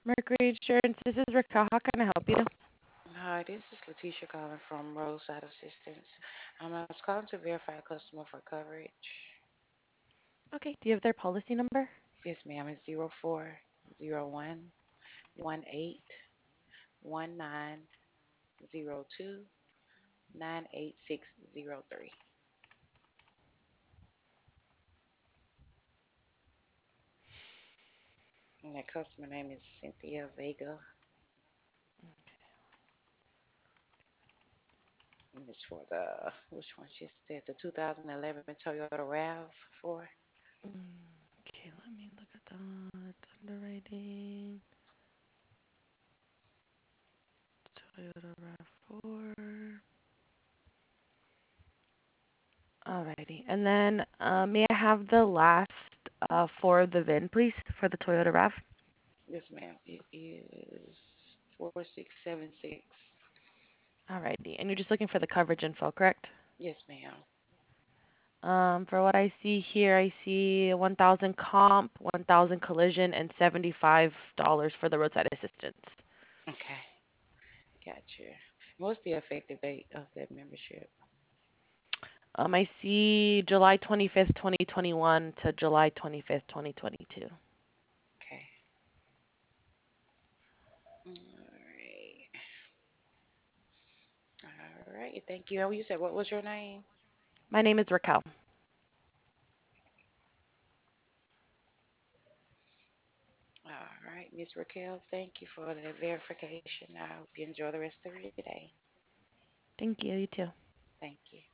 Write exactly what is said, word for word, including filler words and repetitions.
Mercury Insurance, this is Raquel. How can I help you? Hi, this is Letitia calling from Roadside Assistance. Um, I was calling to verify a customer for coverage. Okay, do you have their policy number? Yes, ma'am. It's zero four zero one one eight one nine zero two nine eight six zero three. And that customer name is Cynthia Vega. And it's for the which one she said the two thousand eleven Toyota RAV four. Okay, let me look at that. Underwriting. Toyota RAV four. Alrighty. And then uh, may I have the last uh, four of the V I N, please, for the Toyota RAV? Yes, ma'am. It is four six seven six. Alrighty. And you're just looking for the coverage info, correct? Yes, ma'am. Um, for what I see here, I see one thousand comp, one thousand collision, and seventy-five dollars for the roadside assistance. Okay, gotcha. What's the effective date of that membership? Um, I see July twenty-fifth, twenty twenty-one to July twenty-fifth, twenty twenty-two. Okay. All right. All right. Thank you. And you said what was your name? My name is Raquel. All right, Miss Raquel. Thank you for the verification. I hope you enjoy the rest of your day. Thank you. You too. Thank you.